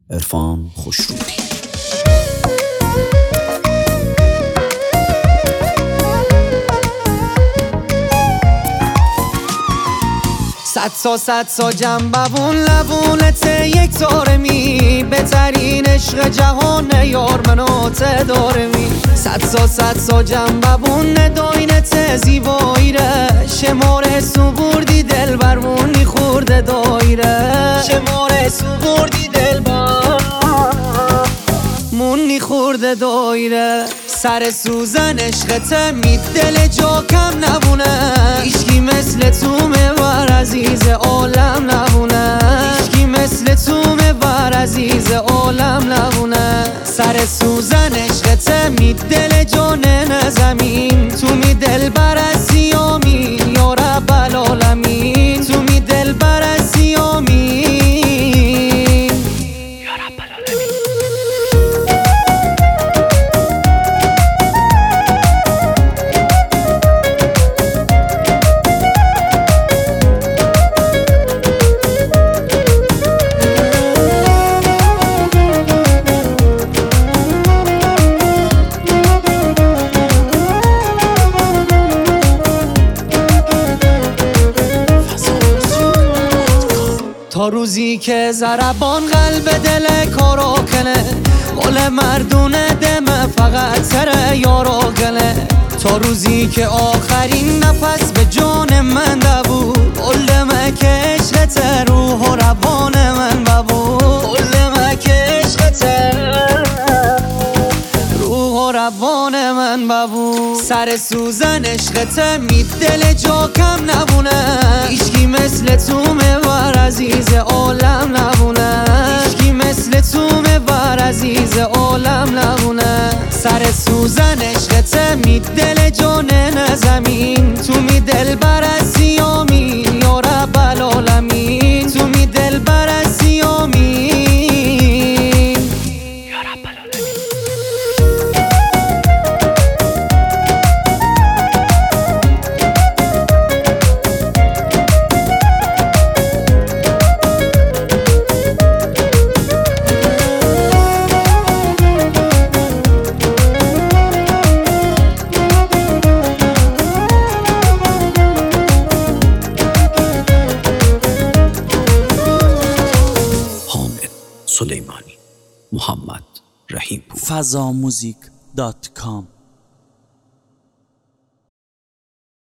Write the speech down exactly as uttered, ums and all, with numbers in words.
عرفان خوشرودی. صد سا صد سا جنببون لبونت یک تارمی بهترین عشق جهان یار منو تدارمی صد سا صد سا جنببون نداینت زیباییره شماره سو بردی دل برمونی خورده دایره شماره سو بردی دل برمونی خورده دایره سر سوزن عشقت می دل جا کم نبونه هیچکی مثل تو مبر عزیز عالم نبونه هیچکی مثل تو مبر عزیز عالم نبونه سر سوزن عشقت می دل جانن زمین تو می دل بر از سیامی یا رب العالمین تو می دل بر از سیامی یا رب العالمین. تا روزی که ضربان قلب دل کارو کنه قول مردونه دمه فقط سر یارو کنه تا روزی که آخرین نفس به جان من دبود قول دمه که عشقت روح و روان من ببود قول دمه که عشقت روح و روان من ببود سر سوزن عشقت می دل جا کم نبونه هیچکی مثل تو مبر عزیز عالم نبونه هیچکی مثل تو مبر عزیز عالم نبونه سر سوزن عشقت می دل جانن زمین تو می دل بر از سیامی یا رب العالمین تو می دل بر از سیامی یا رب العالمین. سلیمانی محمد رحیم پور فضا موزیک دات کام